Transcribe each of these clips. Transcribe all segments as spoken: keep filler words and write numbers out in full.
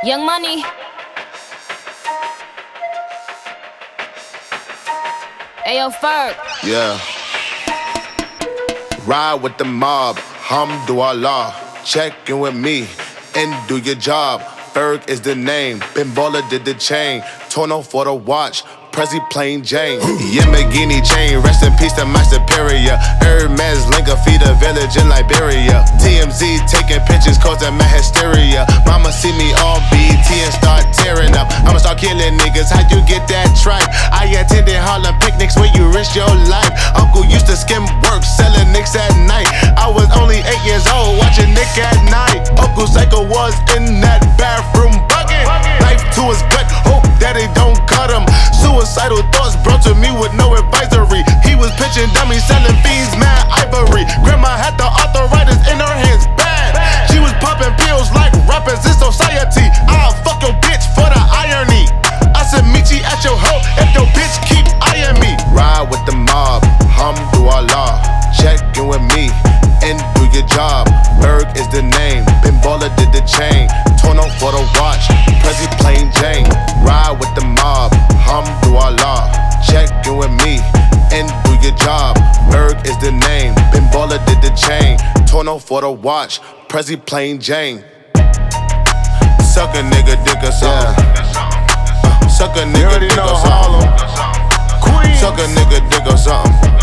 Young Money. Ayo, Ferg. Yeah. Ride with the mob, Hamdulillah. Check in with me and do your job. Ferg is the name. Bimbola did the chain. Tono for the watch. Prezi plain Jane. Yamagini chain. Rest in peace to my superior. Hermes Linka feed a village in Liberia. T M Z taking pictures causing my hysteria. Mama see me on B E T and start tearing up. I'ma start killing niggas. How you get that tripe? I attended Harlem picnics where you risk your life. Uncle used to skim work selling nicks at night. I was only eight years old watching Nick at night. Uncle Psycho was in that bathroom bucket. Knife to his gut. Hope that they don't cut him. Suicidal thoughts brought to me with no advisory. He was pitching dummies, selling fiends, mad ivory. Grandma had the arthritis in her hands, bad. She was popping pills like rappers in society. I'll fuck your bitch for the irony. I said meet you at your hoe if your bitch keep eyeing me. Ride with the mob, Hamdulillah. Check in with me and do your job. Ferg is the name. Bimbola did the chain. Tono for the watch. Prezi plain Jane. Ride with the mob. Hamdulillah. Check in with me and do your job. Ferg is the name. Bimbola did the chain. Tono for the watch. Prezi plain Jane. Suck a nigga dick or something. Uh, suck a nigga dick or something. Suck a nigga dick or something.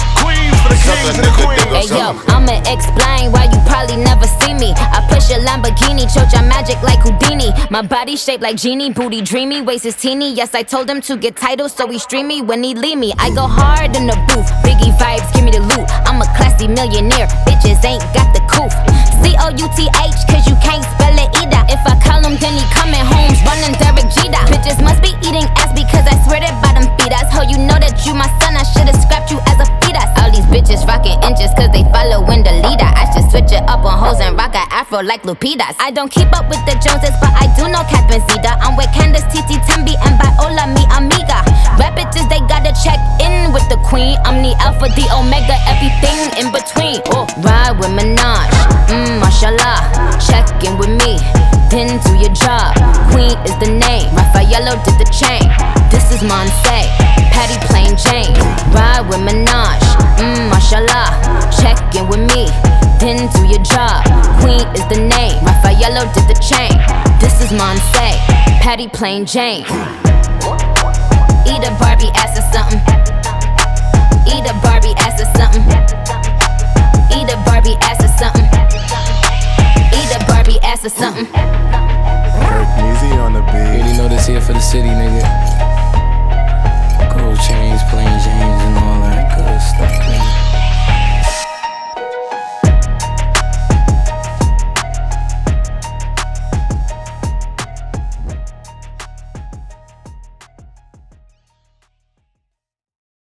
Hey yo, I'ma explain why you probably never see me. I push a Lamborghini, choke your magic like Houdini. My body shaped like genie, booty dreamy, waist is teeny. Yes, I told him to get titles, so he stream me when he leave me. I go hard in the booth, Biggie vibes, give me the loot. I'm a classy millionaire, bitches ain't got the coof. C O U T H, cause you can't spell it either. If I call him, then he coming home, running Derek Jeter. Bitches must be eating ass because I swear that bottom feed us. Ho, you know that you my son, I should've scrapped you as a fetus. All these bitches rockin' inches cause they followin' the leader. I should switch it up on hoes and rock a afro like Lupitas. I don't keep up with the Joneses, but I do know Cat Benzita. I'm with Candace, Titi, Tembi, and Viola, mi amiga. Rap bitches, they gotta check in with the queen. I'm the alpha, the omega, everything in between. Oh, ride with Minaj, mmm, mashallah. Check in with me, then do your job. Queen is the name, Raffaello did the chain. This is Monse, Patty plain Jane. Ride with Minaj, mmm, mashallah. Check in with me, then do your job. Queen is the name, Raffaello did the chain. This is Monse, Patty plain Jane. Eat a Barbie ass or something. Eat a Barbie ass or something. Eat a Barbie ass or something. Eat a Barbie ass or something. Easy on the beat. You already know this here for the city, nigga.